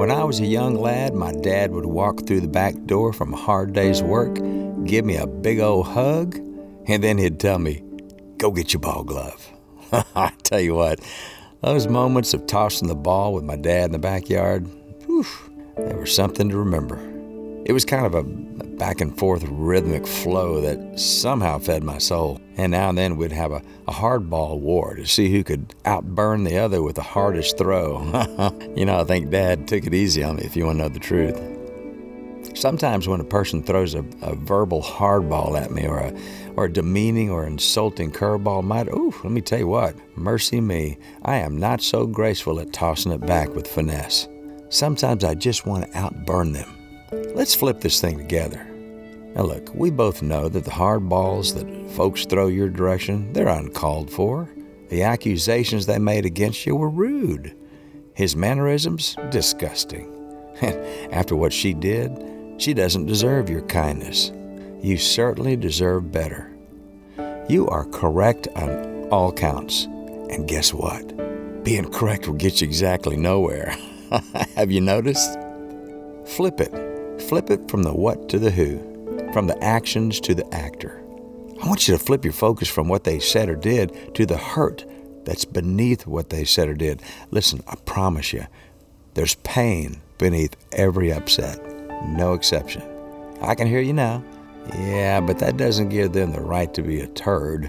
When I was a young lad, my dad would walk through the back door from a hard day's work, give me a big old hug, and then he'd tell me, "Go get your ball glove." I tell you what, those moments of tossing the ball with my dad in the backyard, whew, they were something to remember. It was kind of a back and forth rhythmic flow that somehow fed my soul. And now and then we'd have a hardball war to see who could outburn the other with the hardest throw. I think Dad took it easy on me, if you want to know the truth. Sometimes when a person throws a verbal hardball at me, or a demeaning or insulting curveball let me tell you what, mercy me, I am not so graceful at tossing it back with finesse. Sometimes I just want to outburn them. Let's flip this thing together. Now look, we both know that the hard balls that folks throw your direction, they're uncalled for. The accusations they made against you were rude. His mannerisms, disgusting. After what she did, she doesn't deserve your kindness. You certainly deserve better. You are correct on all counts. And guess what? Being correct will get you exactly nowhere. Have you noticed? Flip it. Flip it from the what to the who, from the actions to the actor. I want you to flip your focus from what they said or did to the hurt that's beneath what they said or did. Listen, I promise you, there's pain beneath every upset, no exception. I can hear you now. Yeah, but that doesn't give them the right to be a turd.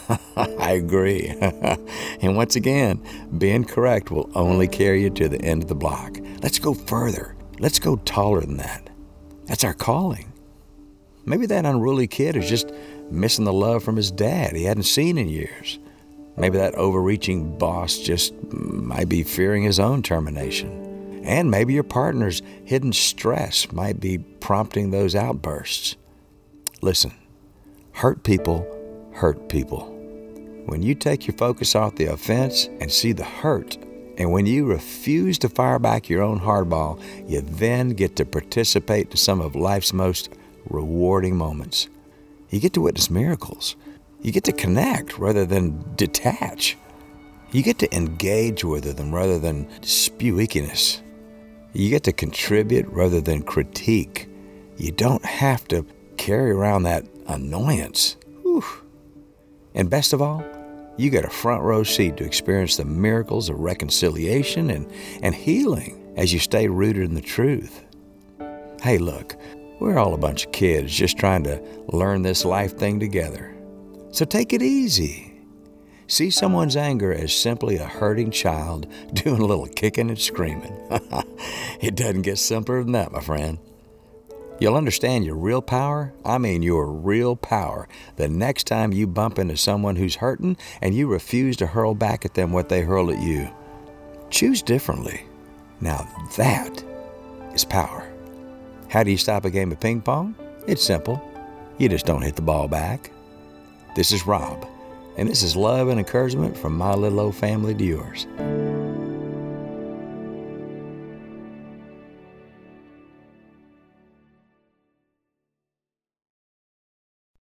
I agree. And once again, being correct will only carry you to the end of the block. Let's go further. Let's go taller than that. That's our calling. Maybe that unruly kid is just missing the love from his dad he hadn't seen in years. Maybe that overreaching boss just might be fearing his own termination. And maybe your partner's hidden stress might be prompting those outbursts. Listen, hurt people hurt people. When you take your focus off the offense and see the hurt, and when you refuse to fire back your own hardball, you then get to participate in some of life's most rewarding moments. You get to witness miracles. You get to connect rather than detach. You get to engage with them rather than spew ickiness. You get to contribute rather than critique. You don't have to carry around that annoyance. Whew. And best of all, you get a front row seat to experience the miracles of reconciliation and healing as you stay rooted in the truth. Hey, look, we're all a bunch of kids just trying to learn this life thing together. So take it easy. See someone's anger as simply a hurting child doing a little kicking and screaming. It doesn't get simpler than that, my friend. You'll understand your real power, your real power, the next time you bump into someone who's hurting and you refuse to hurl back at them what they hurl at you. Choose differently. Now that is power. How do you stop a game of ping pong? It's simple. You just don't hit the ball back. This is Rob, and this is love and encouragement from my little old family to yours.